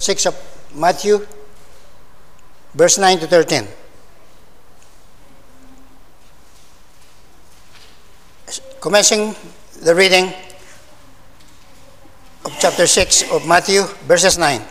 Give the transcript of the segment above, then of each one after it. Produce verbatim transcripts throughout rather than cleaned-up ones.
six of Matthew, verse nine to thirteen. Commencing the reading of chapter six of Matthew, verses nine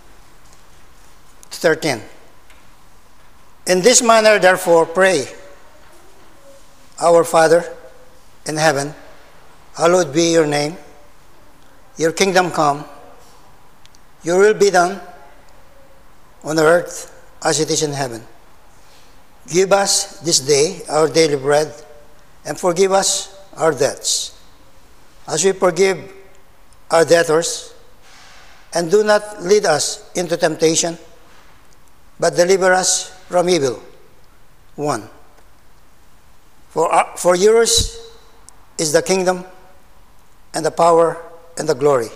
to thirteen. In this manner, therefore, pray, Our Father in heaven, hallowed be your name. Your kingdom come. Your will be done on earth as it is in heaven. Give us this day our daily bread, and forgive us our debts, as we forgive our debtors. And do not lead us into temptation, but deliver us from evil one. For, our, for yours is the kingdom, and the power, and the glory,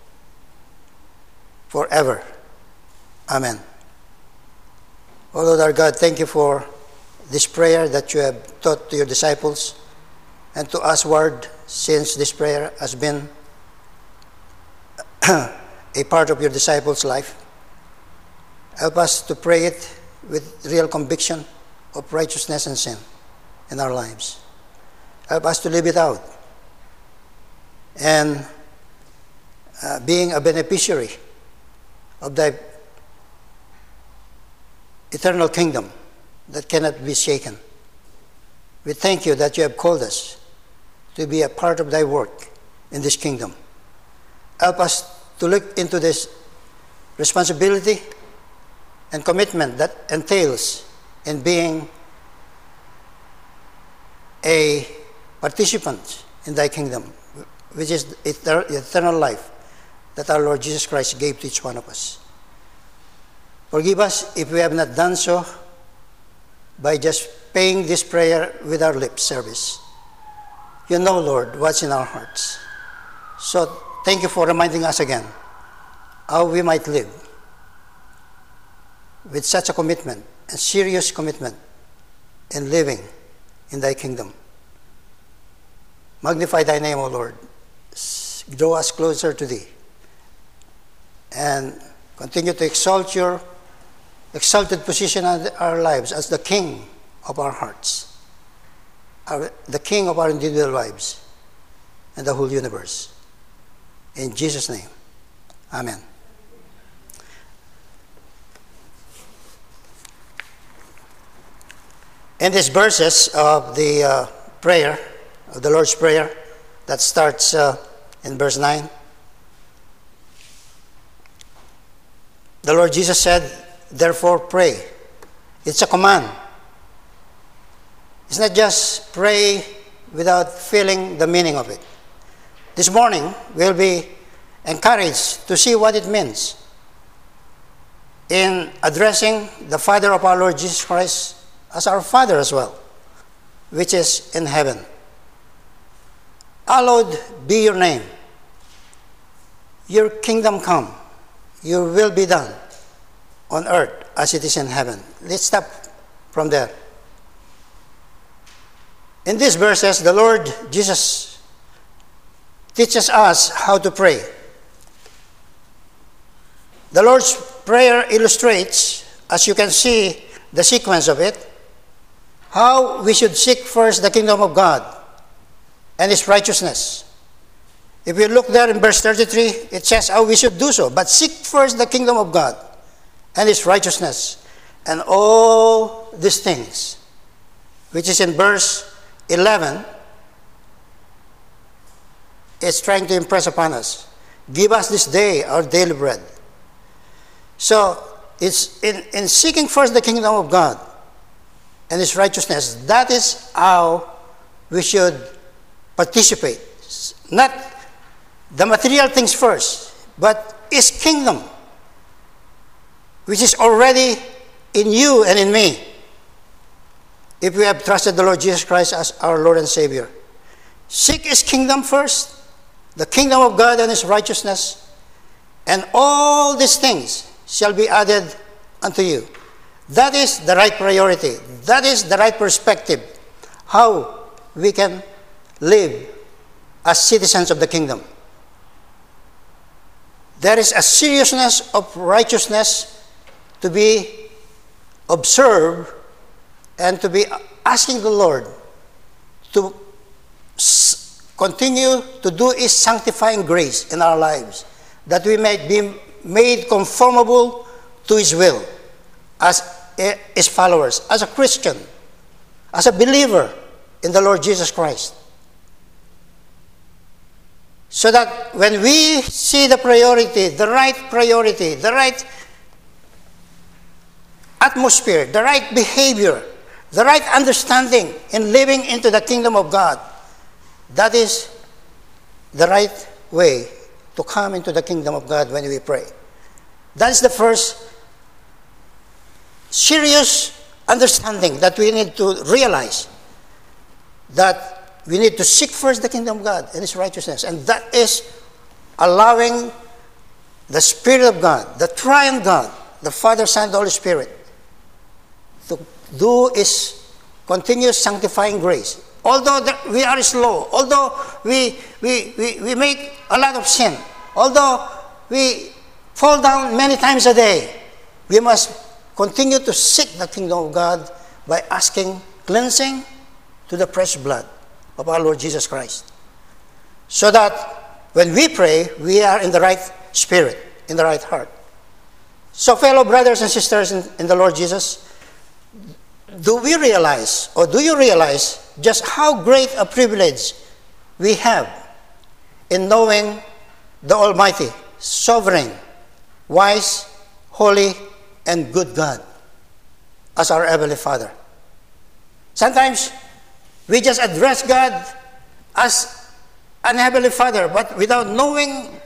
forever. Amen. O Lord our God, thank you for this prayer that you have taught to your disciples and to us, Word, since this prayer has been a part of your disciples' life. Help us to pray it with real conviction of righteousness and sin in our lives. Help us to live it out. And uh, being a beneficiary of thy eternal kingdom that cannot be shaken. We thank you that you have called us to be a part of thy work in this kingdom. Help us to look into this responsibility and commitment that entails in being a participant in thy kingdom, which is the eternal life that our Lord Jesus Christ gave to each one of us. Forgive us if we have not done so by just paying this prayer with our lip service. You know, Lord, what's in our hearts. So thank you for reminding us again how we might live with such a commitment, a serious commitment in living in thy kingdom. Magnify thy name, O Lord. Draw us closer to thee. And continue to exalt your exalted position in our lives as the King of our hearts, our, the King of our individual lives, and the whole universe. In Jesus' name, amen. In these verses of the uh, prayer, of the Lord's Prayer, that starts uh, in verse nine, the Lord Jesus said, therefore pray. It's a command. It's not just pray without feeling the meaning of it. This morning, we'll be encouraged to see what it means in addressing the Father of our Lord Jesus Christ as our Father as well, which is in heaven. Hallowed be your name. Your kingdom come. Your will be done on earth as it is in heaven. Let's stop from there. In these verses, the Lord Jesus teaches us how to pray. The Lord's Prayer illustrates, as you can see the sequence of it, how we should seek first the kingdom of God and His righteousness. If you look there in verse thirty-three, it says how we should do so. But seek first the kingdom of God and His righteousness, and all these things, which is in verse eleven, is trying to impress upon us. Give us this day our daily bread. So, it's in, in seeking first the kingdom of God and His righteousness, that is how we should participate. Not the material things first, but His kingdom, which is already in you and in me, if we have trusted the Lord Jesus Christ as our Lord and Savior. Seek His kingdom first, the kingdom of God and His righteousness, and all these things shall be added unto you. That is the right priority. That is the right perspective. How we can live as citizens of the kingdom. there is a seriousness of righteousness to be observed and to be asking the Lord to continue to do His sanctifying grace in our lives, that we may be made conformable to His will as His followers, as a Christian, as a believer in the Lord Jesus Christ. So that when we see the priority, the right priority, the right atmosphere, the right behavior, the right understanding in living into the kingdom of God, that is the right way to come into the kingdom of God when we pray. That is the first serious understanding that we need to realize, that we need to seek first the kingdom of God and His righteousness. And that is allowing the Spirit of God, the triune God, the Father, Son, and the Holy Spirit, to do His continuous sanctifying grace. Although we are slow, although we, we, we, we make a lot of sin, although we fall down many times a day, we must continue to seek the kingdom of God by asking cleansing to the precious blood of our Lord Jesus Christ. So that when we pray, we are in the right spirit, in the right heart. So fellow brothers and sisters in, in the Lord Jesus, do we realize, or do you realize, just how great a privilege we have in knowing the Almighty, sovereign, wise, holy, and good God as our Heavenly Father? Sometimes we just address God as an Heavenly Father, but without knowing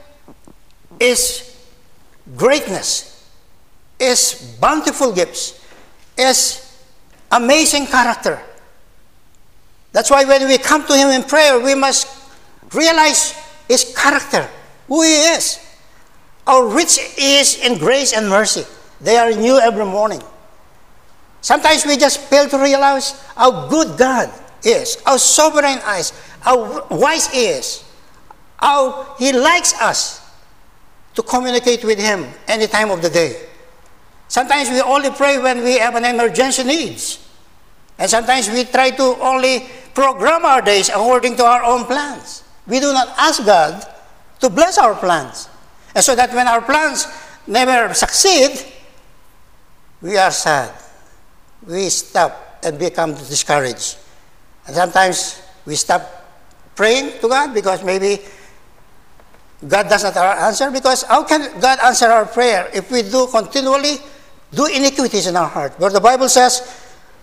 His greatness, His bountiful gifts, His amazing character. That's why when we come to Him in prayer, we must realize His character, who He is, how rich He is in grace and mercy. They are new every morning. Sometimes we just fail to realize how good God is, how sovereign He is, how wise He is, how He likes us to communicate with Him any time of the day. Sometimes we only pray when we have an emergency needs. And sometimes we try to only program our days according to our own plans. We do not ask God to bless our plans. And so that when our plans never succeed, we are sad. We stop and become discouraged. And sometimes we stop praying to God because maybe God does not answer. Because how can God answer our prayer if we do continually do iniquities in our heart? But the Bible says,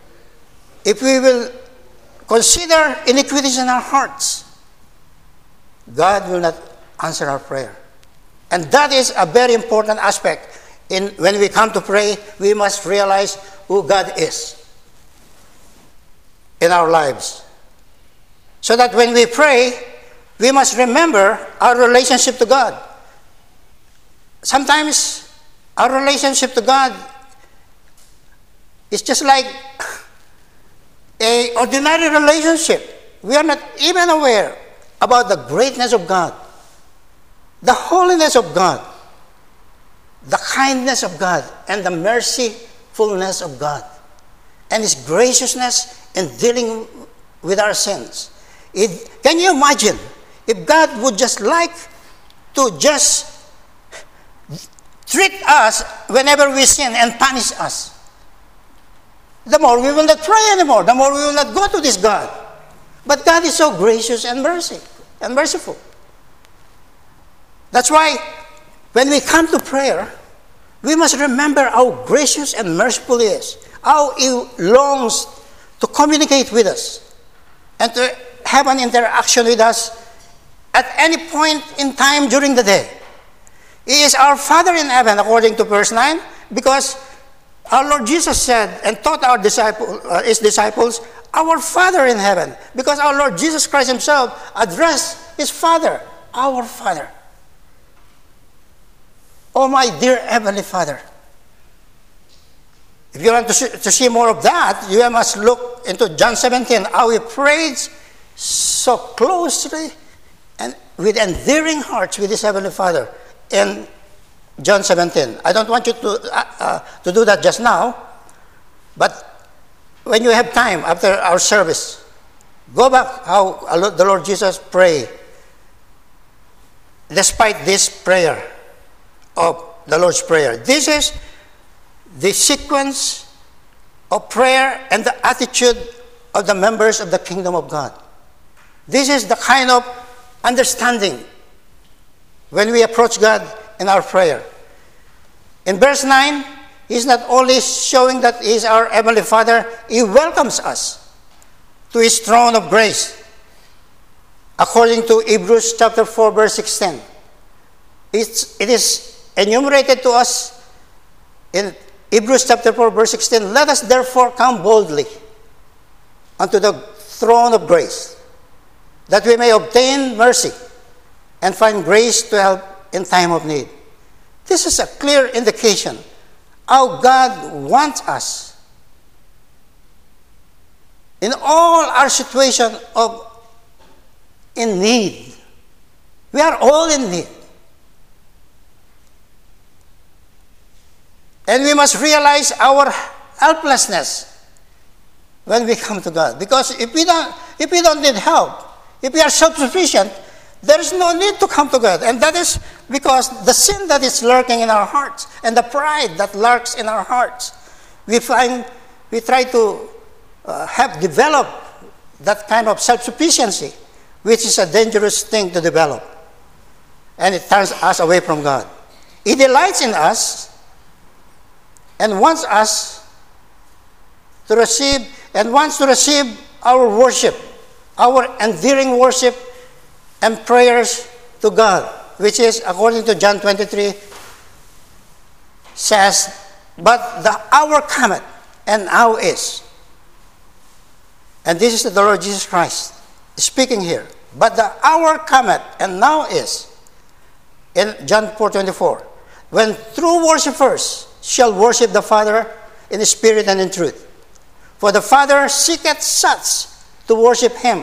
if we will consider iniquities in our hearts, God will not answer our prayer. And that is a very important aspect. In, when we come to pray, we must realize who God is in our lives. So that when we pray, we must remember our relationship to God. Sometimes our relationship to God is just like an ordinary relationship. We are not even aware about the greatness of God, the holiness of God, the kindness of God, and the mercifulness of God, and His graciousness in dealing with our sins. It, can you imagine if God would just like to just treat us whenever we sin and punish us? The more we will not pray anymore, the more we will not go to this God. But God is so gracious and mercy and merciful. That's why when we come to prayer, we must remember how gracious and merciful He is, how He longs to communicate with us and to have an interaction with us at any point in time during the day. He is our Father in heaven, according to verse nine, because our Lord Jesus said and taught our disciple, uh, His disciples, our Father in heaven, because our Lord Jesus Christ Himself addressed His Father, our Father. Oh, my dear Heavenly Father. If you want to see, to see more of that, you must look into John seventeen, how He prayed so closely and with endearing hearts with His Heavenly Father. And John seventeen. I don't want you to, uh, uh, to do that just now, but when you have time after our service, go back how the Lord Jesus prayed despite this prayer of the Lord's Prayer. This is the sequence of prayer and the attitude of the members of the kingdom of God. This is the kind of understanding when we approach God in our prayer. In verse nine, He's not only showing that He is our Heavenly Father, He welcomes us to His throne of grace. According to Hebrews chapter four, verse sixteen, it's, it is enumerated to us in Hebrews chapter four, verse sixteen, let us therefore come boldly unto the throne of grace, that we may obtain mercy and find grace to help in time of need. This is a clear indication how God wants us in all our situation of in need. We are all in need. And we must realize our helplessness when we come to God. Because if we don't, if we don't need help, if we are self-sufficient, there is no need to come to God. And that is because the sin that is lurking in our hearts and the pride that lurks in our hearts, we find, we try to uh, have developed that kind of self-sufficiency, which is a dangerous thing to develop. And it turns us away from God. He delights in us and wants us to receive, and wants to receive our worship, our endearing worship and prayers to God, which is, according to John twenty-three, says, but the hour cometh, and now is. And this is the Lord Jesus Christ speaking here. But the hour cometh, and now is, in John four twenty-four, when true worshipers shall worship the Father in spirit and in truth. For the Father seeketh such to worship Him.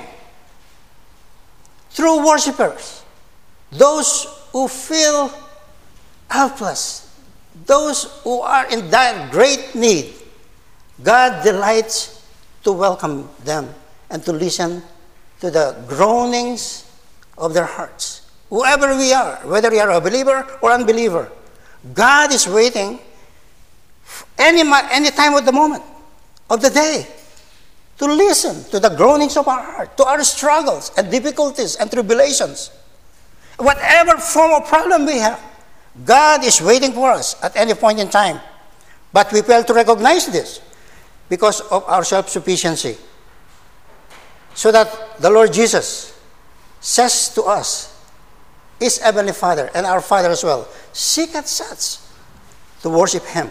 True worshipers, those who feel helpless, those who are in that great need, God delights to welcome them and to listen to the groanings of their hearts. Whoever we are, whether we are a believer or unbeliever, God is waiting any, any time of the moment, of the day, to listen to the groanings of our heart, to our struggles and difficulties and tribulations. Whatever form of problem we have, God is waiting for us at any point in time. But we fail to recognize this because of our self-sufficiency. So that the Lord Jesus says to us, His Heavenly Father and our Father as well, seeketh such to worship Him.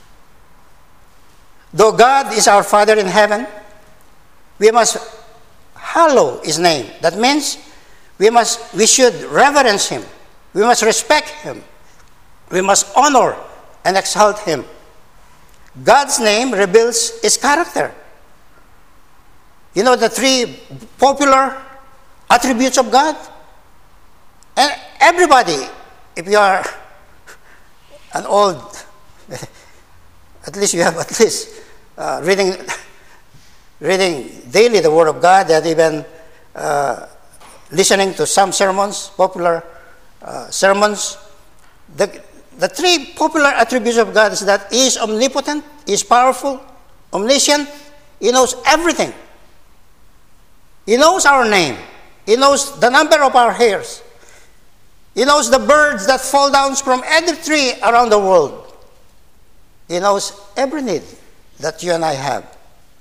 Though God is our Father in heaven, we must hallow His name. That means we must, we should reverence Him. We must respect Him. We must honor and exalt Him. God's name reveals His character. You know the three popular attributes of God? And everybody, if you are an old, at least you have at least uh, reading reading daily the Word of God, that even uh, listening to some sermons, popular uh, sermons. The, the three popular attributes of God is that He is omnipotent, He is powerful, omniscient, He knows everything. He knows our name. He knows the number of our hairs. He knows the birds that fall down from every tree around the world. He knows every need that you and I have.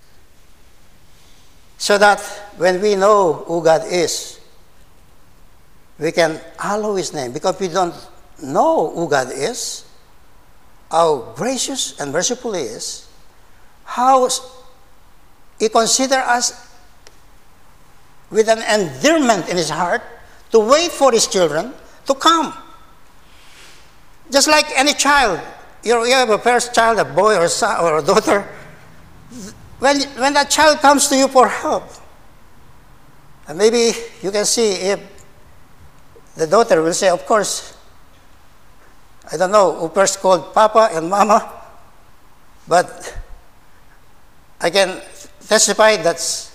So that when we know who God is, we can hallow His name. Because we don't know who God is, how gracious and merciful He is, how He considers us with an endearment in His heart to wait for His children to come. Just like any child, you have a first child, a boy or a son or a daughter. When, when that child comes to you for help, and maybe you can see if the daughter will say, of course, I don't know who first called Papa and Mama, but I can testify that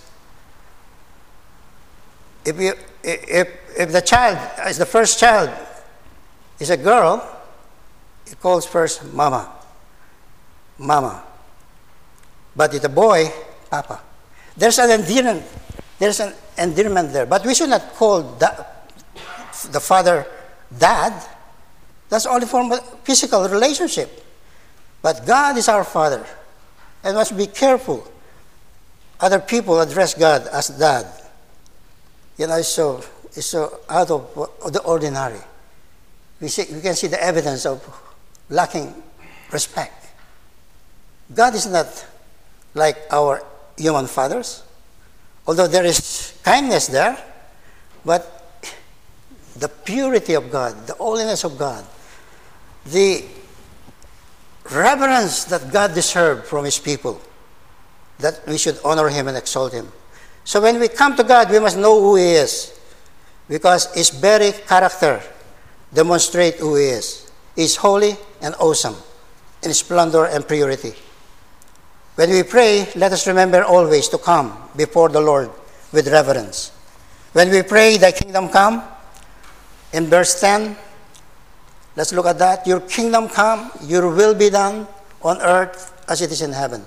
if you if if the child is the first child is a girl, it calls first Mama, Mama. But it's a boy, Papa. There's an endearment. There's an endearment there. But we should not call da- the father Dad. That's only for a physical relationship. But God is our Father. And must be careful. Other people address God as Dad. You know, it's so, it's so out of the ordinary. We, see, we can see the evidence of lacking respect. God is not like our human fathers, although there is kindness there, but the purity of God, the holiness of God, the reverence that God deserves from His people, that we should honor Him and exalt Him. So when we come to God, we must know who He is, because His very character demonstrates who He is. He is holy and awesome in splendor and purity. When we pray, let us remember always to come before the Lord with reverence. When we pray, Thy kingdom come, in verse ten, let's look at that. Your kingdom come, your will be done on earth as it is in heaven.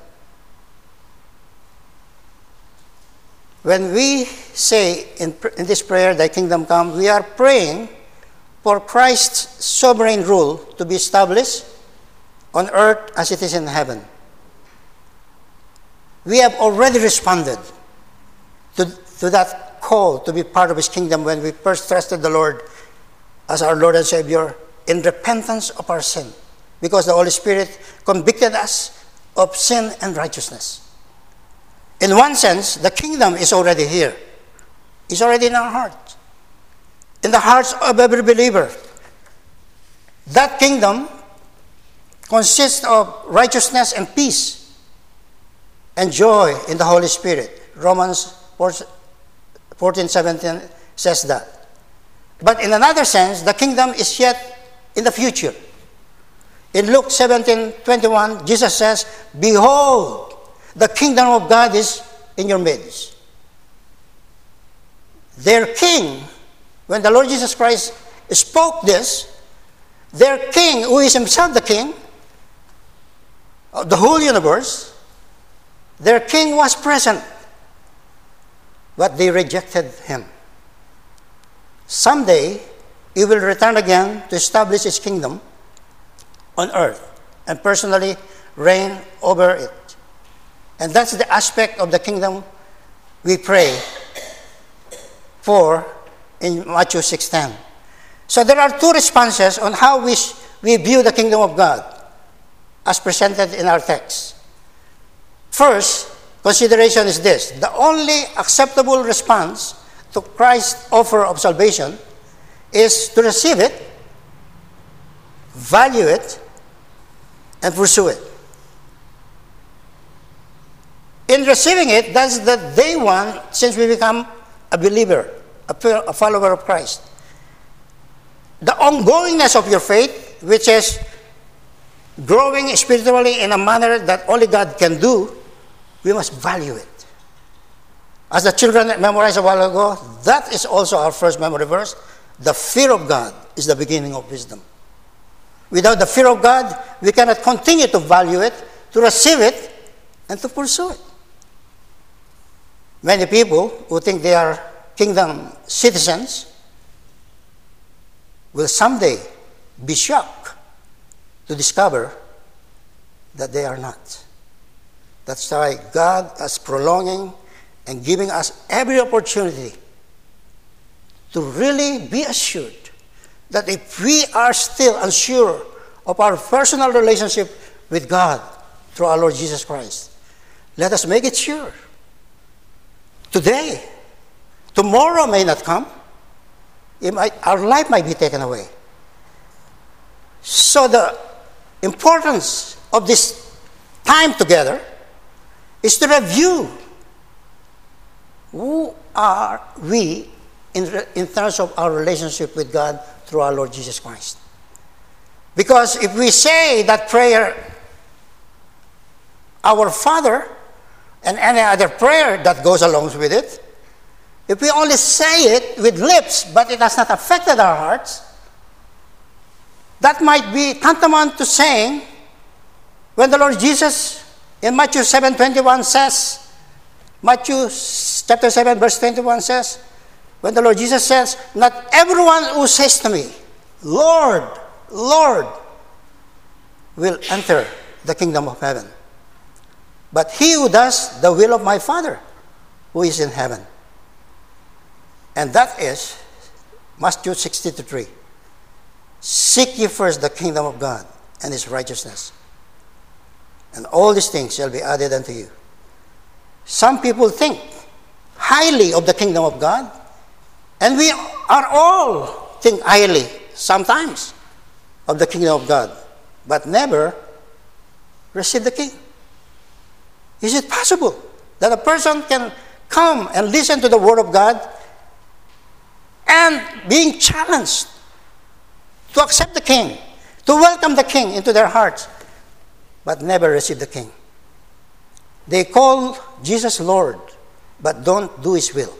When we say in, in this prayer, Thy kingdom come, we are praying for Christ's sovereign rule to be established on earth as it is in heaven. We have already responded to, to that call to be part of His kingdom when we first trusted the Lord as our Lord and Savior in repentance of our sin, because the Holy Spirit convicted us of sin and righteousness. In one sense, the kingdom is already here. It's already in our hearts, in the hearts of every believer. That kingdom consists of righteousness and peace and joy in the Holy Spirit. Romans fourteen seventeen says that. But in another sense, the kingdom is yet in the future. In Luke seventeen twenty-one, Jesus says, "Behold, the kingdom of God is in your midst." Their king, when the Lord Jesus Christ spoke this, their king, who is himself the king of the whole universe, their king was present, but they rejected him. Someday, he will return again to establish his kingdom on earth and personally reign over it. And that's the aspect of the kingdom we pray for in Matthew six ten. So there are two responses on how we, we view the kingdom of God as presented in our text. First consideration is this: the only acceptable response to Christ's offer of salvation is to receive it, value it, and pursue it. In receiving it, that's the day one since we become a believer, a follower of Christ. The ongoingness of your faith, which is growing spiritually in a manner that only God can do, we must value it. As the children memorized a while ago, that is also our first memory verse. The fear of God is the beginning of wisdom. Without the fear of God, we cannot continue to value it, to receive it, and to pursue it. Many people who think they are kingdom citizens will someday be shocked to discover that they are not. That's why God is prolonging and giving us every opportunity to really be assured that if we are still unsure of our personal relationship with God through our Lord Jesus Christ, let us make it sure. Today, tomorrow may not come. It might, our life might be taken away. So the importance of this time together is to review who are we in, in terms of our relationship with God through our Lord Jesus Christ. Because if we say that prayer, our Father, and any other prayer that goes along with it, if we only say it with lips, but it has not affected our hearts, that might be tantamount to saying, when the Lord Jesus in Matthew seven twenty-one says, Matthew chapter seven verse twenty-one says, when the Lord Jesus says, not everyone who says to me, Lord, Lord, will enter the kingdom of heaven, but he who does the will of my Father who is in heaven. And that is Matthew six three. Seek ye first the kingdom of God and his righteousness, and all these things shall be added unto you. Some people think highly of the kingdom of God, and we are all think highly sometimes of the kingdom of God, but never receive the king. Is it possible that a person can come and listen to the word of God and being challenged to accept the king, to welcome the king into their hearts, but never receive the king? They call Jesus Lord, but don't do his will.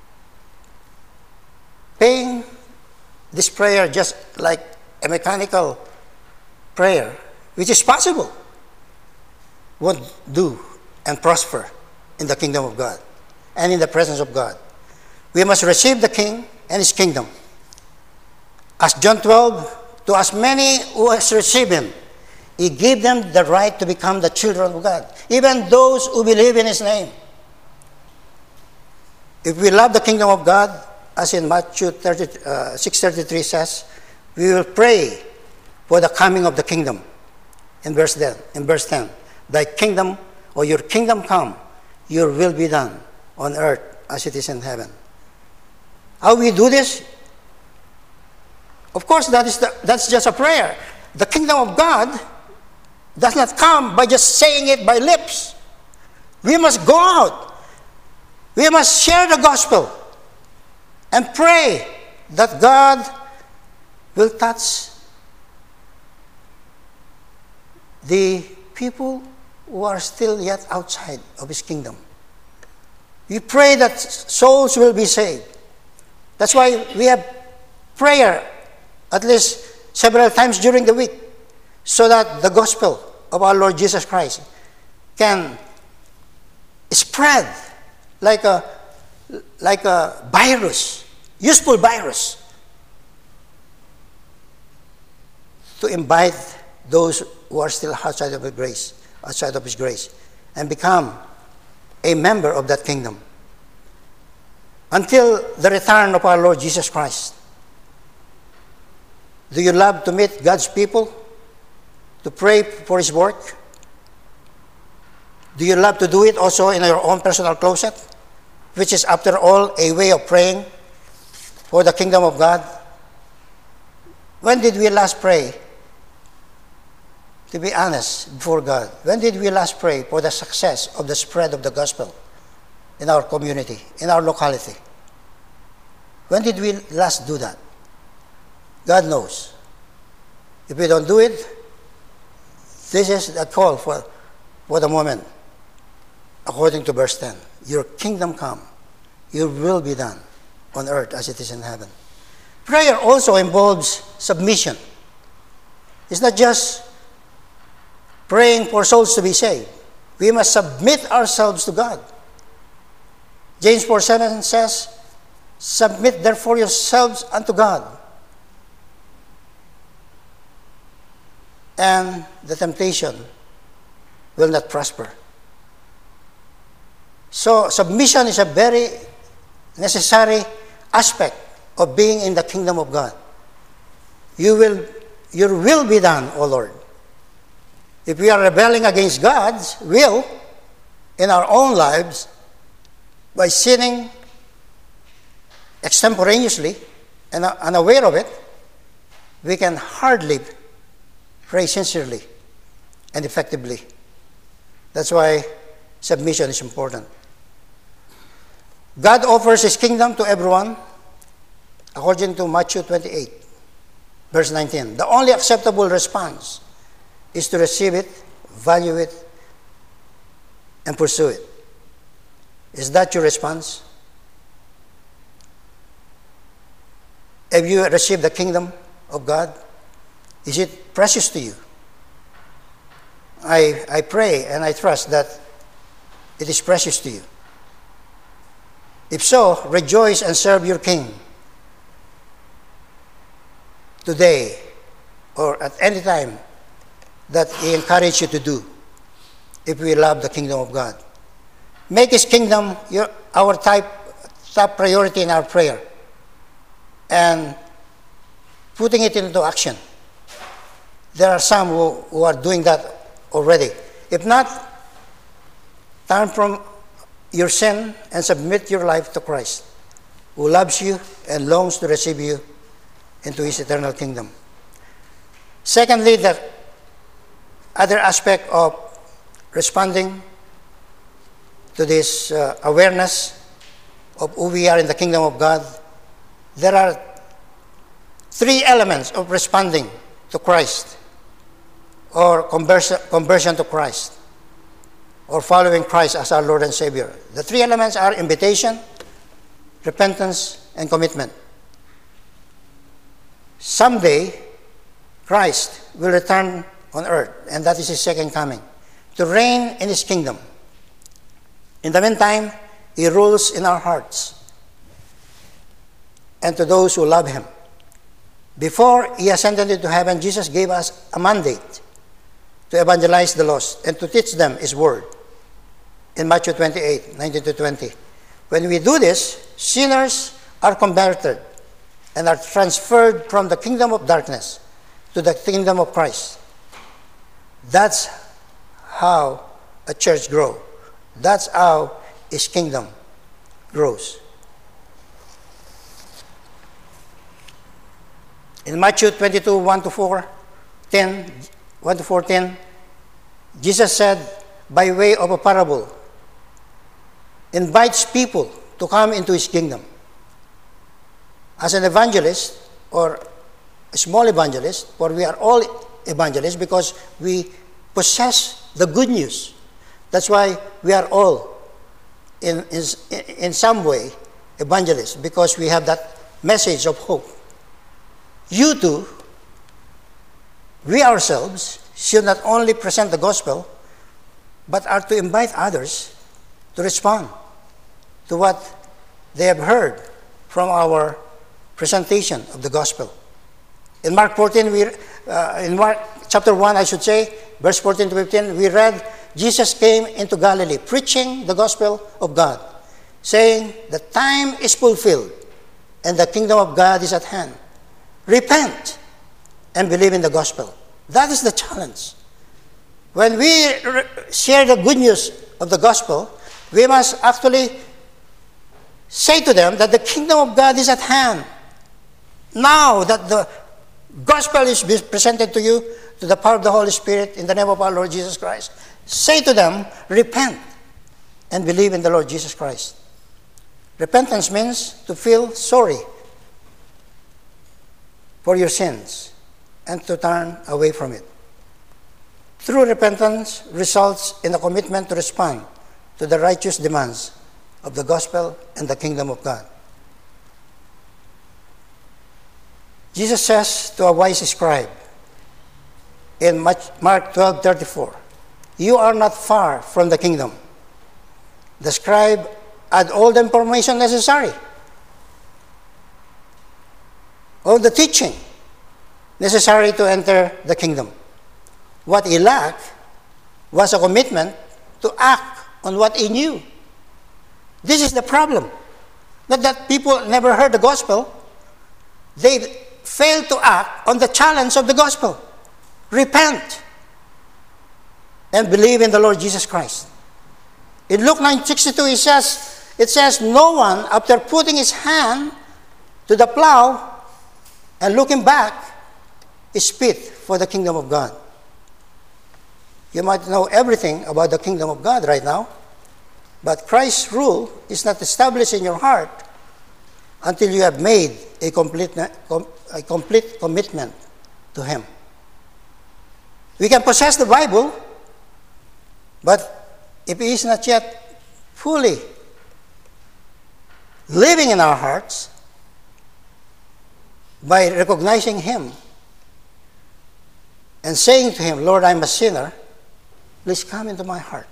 Praying this prayer just like a mechanical prayer, which is possible, won't do and prosper in the kingdom of God and in the presence of God. We must receive the king and his kingdom. As John twelve, to as many who has received him, he gave them the right to become the children of God, even those who believe in his name. If we love the kingdom of God, as in Matthew six thirty-three says, we will pray for the coming of the kingdom. In verse ten, in verse ten, thy kingdom or your kingdom come, your will be done on earth as it is in heaven. How we do this? Of course, that is the, that's just a prayer. The kingdom of God does not come by just saying it by lips. We must go out. We must share the gospel and pray that God will touch the people who are still yet outside of his kingdom. We pray that souls will be saved. That's why we have prayer at least several times during the week, so that the gospel of our Lord Jesus Christ can spread like a, like a virus, useful virus, to invite those who are still outside of His grace, outside of His grace, and become a member of that kingdom until the return of our Lord Jesus Christ. Do you love to meet God's people, to pray for His work? Do you love to do it also in your own personal closet, which is, after all, a way of praying for the kingdom of God? When did we last pray? To be honest before God, when did we last pray for the success of the spread of the gospel in our community, in our locality? When did we last do that? God knows. If we don't do it, this is a call for, for the moment. According to verse ten, your kingdom come, your will be done on earth as it is in heaven. Prayer also involves submission. It's not just praying for souls to be saved. We must submit ourselves to God. James four seven says, submit therefore yourselves unto God, and the temptation will not prosper. So submission is a very necessary aspect of being in the kingdom of God. You will, your will be done, O Lord. If we are rebelling against God's will in our own lives by sinning extemporaneously and unaware of it, we can hardly pray sincerely and effectively. That's why submission is important. God offers His kingdom to everyone, according to Matthew twenty-eight, Verse nineteen. The only acceptable response is to receive it, value it, and pursue it. Is that your response? Have you received the kingdom of God? Is it precious to you? I, I pray and I trust that it is precious to you. If so, rejoice and serve your King today or at any time that He encourages you to do, if we love the kingdom of God. Make His kingdom your, our type, top priority in our prayer and putting it into action. There are some who, who are doing that already. If not, turn from your sin and submit your life to Christ, who loves you and longs to receive you into His eternal kingdom. Secondly, the other aspect of responding to this uh, awareness of who we are in the kingdom of God, there are three elements of responding to Christ or conversion, conversion to Christ or following Christ as our Lord and Savior. The three elements are invitation, repentance, and commitment. Someday, Christ will return on earth, and that is His second coming, to reign in His kingdom. In the meantime, He rules in our hearts and to those who love Him. Before He ascended into heaven, Jesus gave us a mandate to evangelize the lost and to teach them His word in Matthew twenty-eight, nineteen to twenty. When we do this, sinners are converted and are transferred from the kingdom of darkness to the kingdom of Christ. That's how a church grows. That's how His kingdom grows. In Matthew twenty-two, one to four, ten, one to fourteen, Jesus said, by way of a parable, invites people to come into His kingdom. As an evangelist, or a small evangelist, for we are all evangelists because we possess the good news. That's why we are all, in, in, in some way, evangelists, because we have that message of hope. You too, we ourselves, should not only present the gospel, but are to invite others to respond to what they have heard from our presentation of the gospel. In Mark fourteen, we, uh, in Mark chapter one, I should say, verse fourteen to fifteen, we read, Jesus came into Galilee, preaching the gospel of God, saying, the time is fulfilled, and the kingdom of God is at hand. Repent and believe in the gospel. That is the challenge. When we re- share the good news of the gospel, we must actually say to them that the kingdom of God is at hand. Now that the gospel is presented to you to the power of the Holy Spirit in the name of our Lord Jesus Christ, say to them, repent and believe in the Lord Jesus Christ. Repentance means to feel sorry for your sins and to turn away from it. True repentance results in a commitment to respond to the righteous demands of the gospel and the kingdom of God. Jesus says to a wise scribe in Mark twelve thirty-four, you are not far from the kingdom. The scribe had all the information necessary, all the teaching necessary to enter the kingdom. What he lacked was a commitment to act on what he knew. This is the problem. Not that people never heard the gospel. They failed to act on the challenge of the gospel. Repent and believe in the Lord Jesus Christ. In Luke nine sixty-two, it says, it says, no one, after putting his hand to the plow and looking back, is fit for the kingdom of God. You might know everything about the kingdom of God right now, but Christ's rule is not established in your heart until you have made a complete, a complete commitment to Him. We can possess the Bible, but if it is not yet fully living in our hearts, by recognizing Him and saying to Him, Lord, I'm a sinner, please come into my heart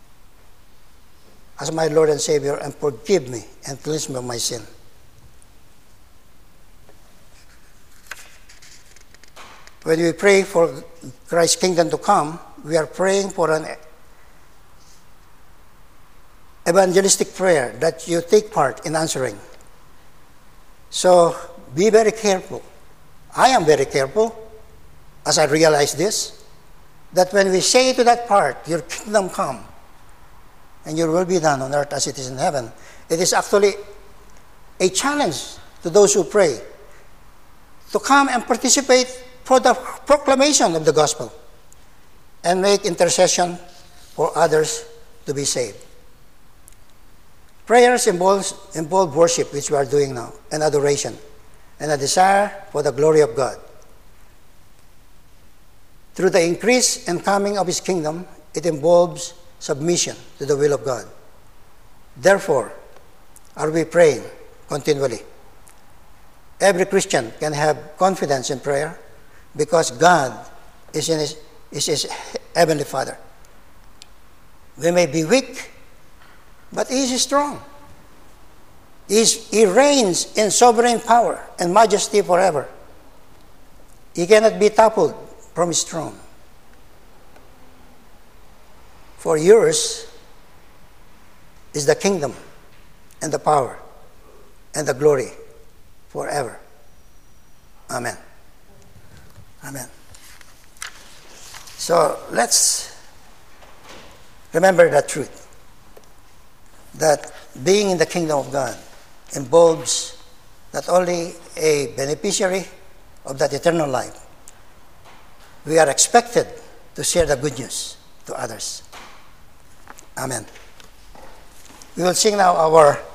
as my Lord and Savior and forgive me and cleanse me of my sin. When we pray for Christ's kingdom to come, we are praying for an evangelistic prayer that you take part in answering. So be very careful. I am very careful as I realize this, that when we say to that part, your kingdom come, and your will be done on earth as it is in heaven, it is actually a challenge to those who pray to come and participate for the proclamation of the gospel and make intercession for others to be saved. Prayers involves, involve worship, which we are doing now, and adoration, and a desire for the glory of God. Through the increase and coming of His kingdom, it involves submission to the will of God. Therefore, are we praying continually? Every Christian can have confidence in prayer because God is, in his, is His Heavenly Father. We may be weak, but He is strong. He, is, he reigns in sovereign power and majesty forever. He cannot be toppled from His throne. For yours is the kingdom and the power and the glory forever. Amen. Amen. So let's remember that truth, that being in the kingdom of God involves not only a beneficiary of that eternal life, we are expected to share the good news to others. Amen. We will sing now our